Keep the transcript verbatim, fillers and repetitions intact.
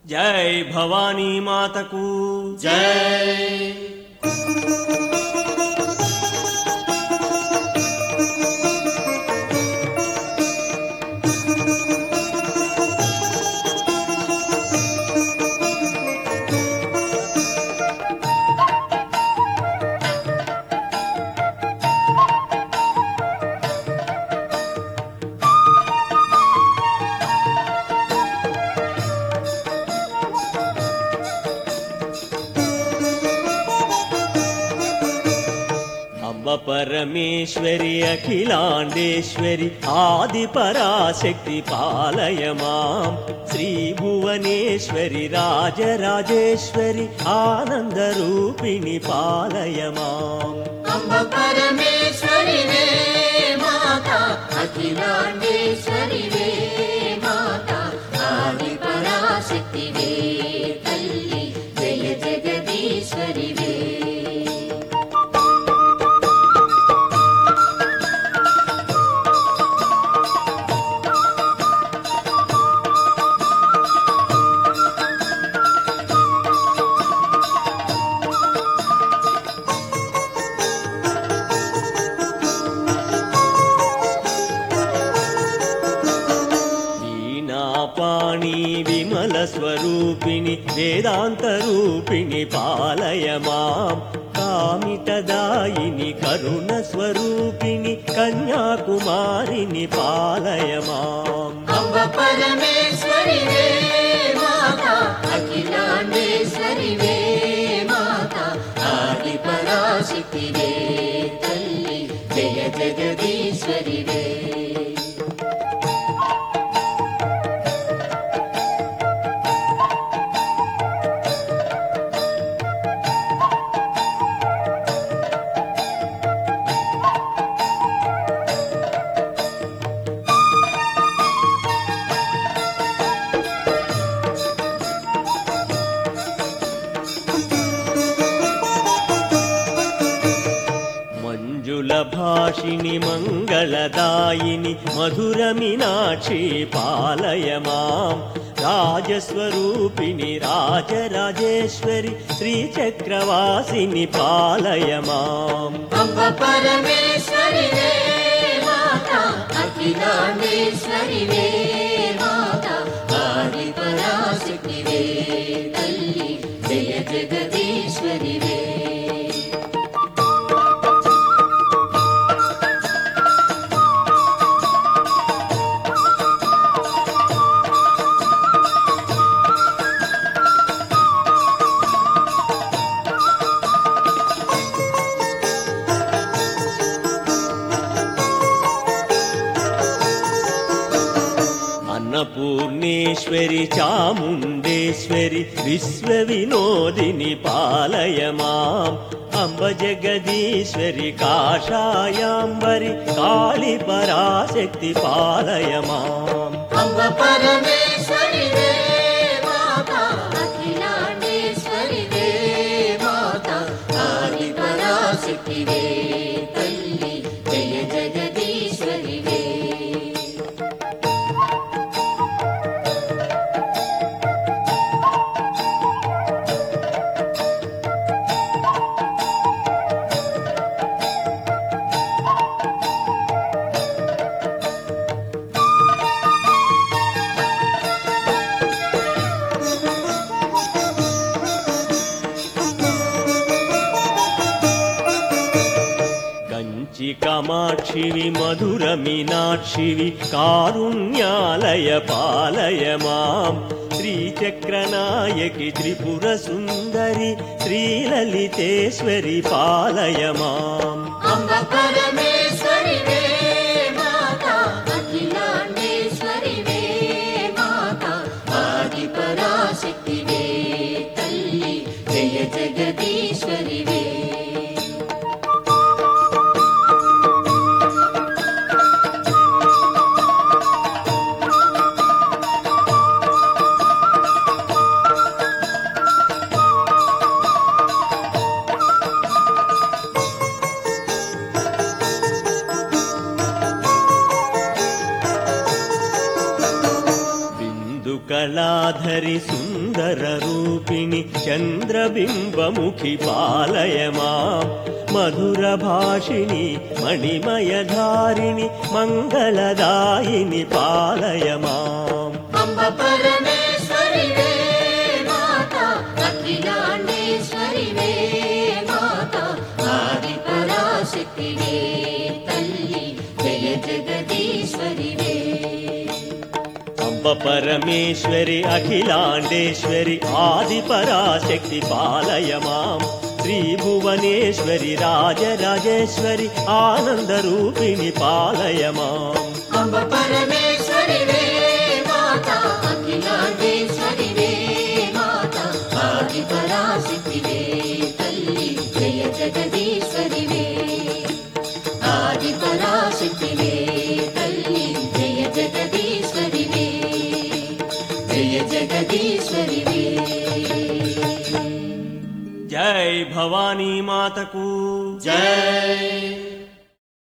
జై భవానీ మాతకు జై. అంబ పరమేశ్వరి అఖిలాండేశ్వరి ఆది పరాశక్తి పాలయమాం శ్రీ భువనేశ్వరి రాజరాజేశ్వరి ఆనందరూపిణి పాలయమాం అంబ పరమేశ్వరి వే మాత, అఖిలాండేశ్వరి వే మాత, ఆది పరాశక్తి వే తల్లి, జయ జగదీశ్వరి వే. పాణి విమల స్వరూపిణి వేదాంత రూపిణి పాలయమాం కామితదాయిని కరుణ స్వరూపిణి కన్యాకుమారిని పాలయమాం అంబ పరమేశ్వరి వే మాత, అఖిలాండేశ్వరి వే మాత, ఆది పరాశక్తి వే తల్లి, జయ జగదీశ్వరి వే. మంజుల భాషిని మంగళదాయిని మధుర మీనాక్షి పాలయమాం రాజస్వరూపిణి రాజరాజేశ్వరి శ్రీచక్రవాసిని పాలయమాం అంబ పరమేశ్వరి వే మాత, అఖిలాండేశ్వరి వే మాత, ఆది పరాశక్తి వే తల్లి, జయ జగదీశ్వరి వే. అన్నపూర్ణేశ్వరి చాముండేశ్వరి విశ్వ వినోదిని పాలయమాం అంబ జగదీశ్వరి కాషాయాంబరి కాళి పరాశక్తి పాలయమాం అంబ పరమేశ్వరి వే మాత, అఖిలాండేశ్వరి వే మాత, ఆది పరాశక్తి వే తల్లి, జయ జగదీశ్వరి వే. కంచి కామాక్షివి మధుర మీనాక్షివి కారుణ్యాలయ పాలయమాం శ్రీచక్రనాయకి త్రిపుర సుందరి శ్రీలలితేశ్వరి పాలయమాం అంబ పరమేశ్వరి వే మాత, అఖిలాండేశ్వరి వే మాత, ఆది పరాశక్తి వే తల్లి, జయ జగదీశ్వరి వే. కళాధరి సుందరి సుందర రూపిణి చంద్రబింబముఖి పాలయ మాం మధుర భాషిణి మణిమయధారిణి మంగళదాయిని పాలయ మాం అంబ పరమేశ్వరివే మాతా అఖిలాండేశ్వరివే మాతా ఆది పరాశక్తివే తల్లి జయ జగదీశ్వరివే అంబ పరమేశ్వరి అఖిలాండేశ్వరి ఆది పరాశక్తి పాలయ మాం శ్రీభువనేశ్వరి రాజరాజేశ్వరి ఆనందరూపిణి పాలయ మాం అంబ పరమేశ్వరివే మాతా అఖిలాండేశ్వరివే మాతా ఆది పరాశక్తివే తల్లి జయ జగదీశ్వరివే ఆది పరాశక్తివే తల్లి జయ జగదీశ్వరివే జయ జగదీశ్వరివే జై భవానీ మాతకు జై